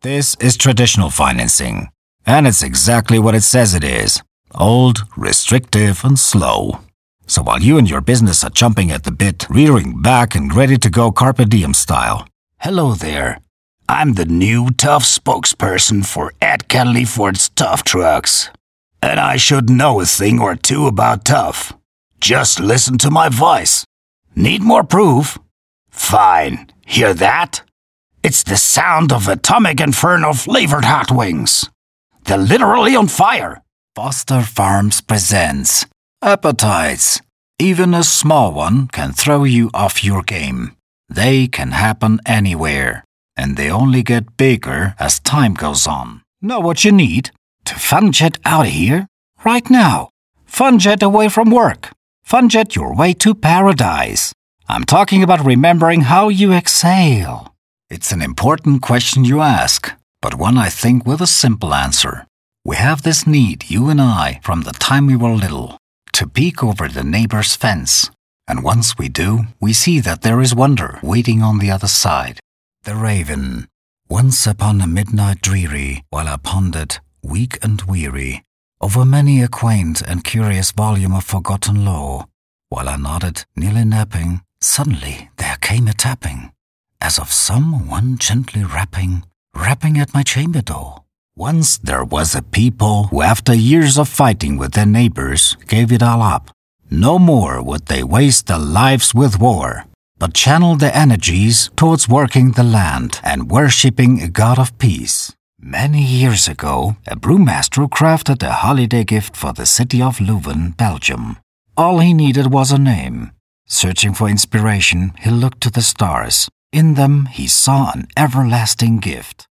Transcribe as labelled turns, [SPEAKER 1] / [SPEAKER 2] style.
[SPEAKER 1] This is traditional financing, and it's exactly what it says it is. Old, restrictive, and slow. So while you and your business are jumping at the bit, rearing back and ready to go Carpe Diem style. Hello there. I'm the new Tough spokesperson for Ed Kelly Ford's Tough Trucks. And I should know a thing or two about Tough. Just listen to my voice. Need more proof? Fine. Hear that? It's the sound of Atomic Inferno flavored hot wings. They're literally on fire. Foster Farms presents Appetites. Even a small one can throw you off your game. They can happen anywhere, and they only get bigger as time goes on. Know what you need? To FunJet out of here? Right now. FunJet away from work. FunJet your way to paradise. I'm talking about remembering how you exhale. It's an important question you ask, but one I think with a simple answer. We have this need, you and I, from the time we were little, to peek over the neighbor's fence. And once we do, we see that there is wonder waiting on the other side. The Raven. Once upon a midnight dreary, while I pondered, weak and weary, over many a quaint and curious volume of forgotten lore, while I nodded, nearly napping, suddenly there came a tapping, as of someone gently rapping at my chamber door. Once there was a people who, after years of fighting with their neighbors, gave it all up. No more would they waste their lives with war, but channeled their energies towards working the land and worshipping a god of peace. Many years ago, a brewmaster crafted a holiday gift for the city of Leuven, Belgium. All he needed was a name. Searching for inspiration, he looked to the stars. In them, he saw an everlasting gift.